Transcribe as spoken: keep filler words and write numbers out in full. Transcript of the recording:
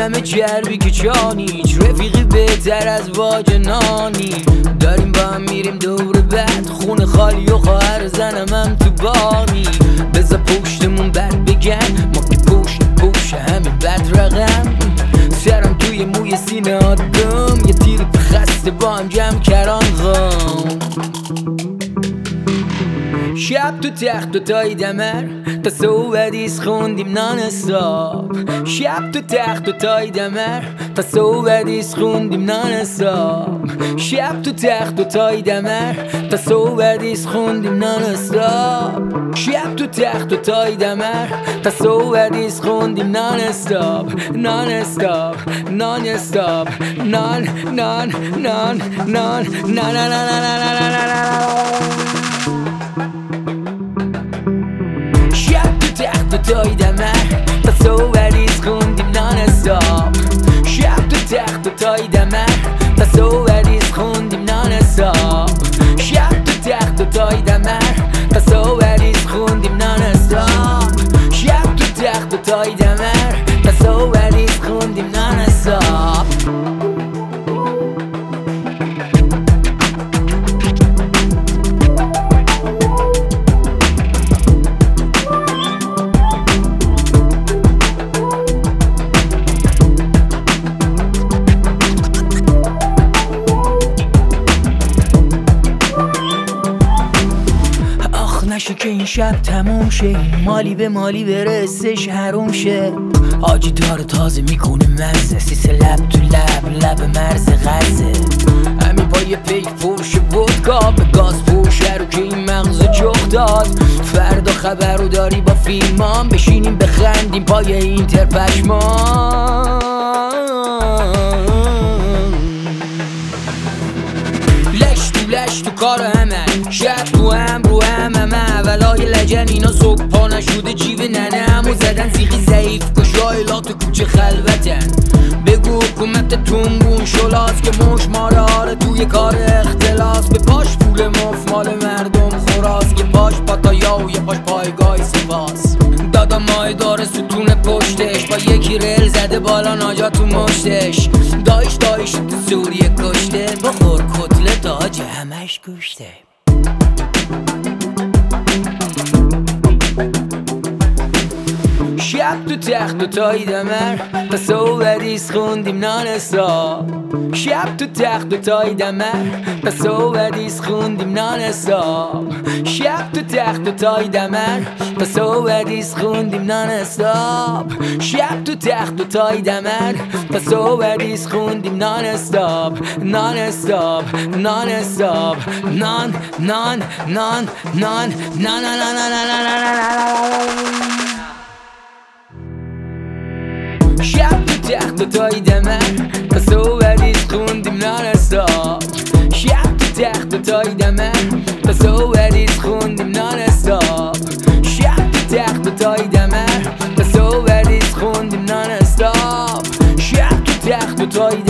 همه چربی که چانیچ، رفیقی بهتر از واجنانی. داریم با هم میریم دور بعد، خونه خالی و خواهر زنم هم تو بانی. بذار پشتمون بد بگن، ما که پشت پشت همین بد رقم. سرم توی موی سینه آدم، یه تیر خسته با هم جمع کران غم. شب تو تخت و تای دمر، تا صبح حدیث خوندیم نان حساب. شب تو تخت و تای دمر، تا صبح حدیث خوندیم نان حساب. شب تو تخت و تای دمر، تا صبح حدیث خوندیم نان حساب. شب تو تخت و تای دمر، تا صبح حدیث خوندیم نان حساب. نان حساب، نان حساب، نان نان نان نان نان نان تای دمر، تا صبح حدیث خوندیم نان حساب. شب تو تخت و تای دمر، تا صبح حدیث خوندیم نان حساب. شب تو تخت و تای دمر، تا صبح حدیث خوندیم نان حساب. شب تو تخت و تای دمر، تا صبح حدیث خوندیم نان حساب. نشه که این شب تموم شه، مالی به مالی برسش حروم شه. حاجی داره تازه میکنه مزه، سیسه لب تو لب لب مرز غزه. همین با یه پیک فروش ودکا، به گاز فروشه رو که این مغز جغ داد. فردا خبر رو داری با فیلمان، بشینیم بخندیم پای اینتر پشمان. لش تو لش تو کار همه، شب تو هم رو هم همه. اولای لجن اینا صبح پا نشده جیب ننه همو زدن زیغی ضعیف کشایلات کوچه خلوتن. بگو حکومت تنبون شلاس که مش ماره توی کار اختلاس. به پاش پول مف مال مردم خوراس، یه پاش پاتایا و یه پاش پایگاه سپاس. دادا مای داره ستون پشتش، با یکی ریل زده بالا ناجا تو مشتش. دایش دایش تو سوریه کشته، بخور کتلت آجه همش گوشته. شب تو تخت و تای دمر، تا صبح حدیث خوندیم نان حساب. شب تو تخت و تای دمر، تا صبح حدیث خوندیم نان حساب. شب تو تخت و تای دمر، تا صبح حدیث خوندیم نان حساب. شب تو تخت و تای دمر، تا صبح حدیث خوندیم نان حساب. نان حساب، نان حساب، نان نان نان نان نان نان. شب تو تخت و تای دمر، تا صبح حدیث خوندیم نان حساب. شب تو تخت و تای دمر، تا صبح حدیث خوندیم نان حساب. شب تو تخت و تای دمر، تا صبح حدیث خوندیم نان حساب. شب تو تخت و تای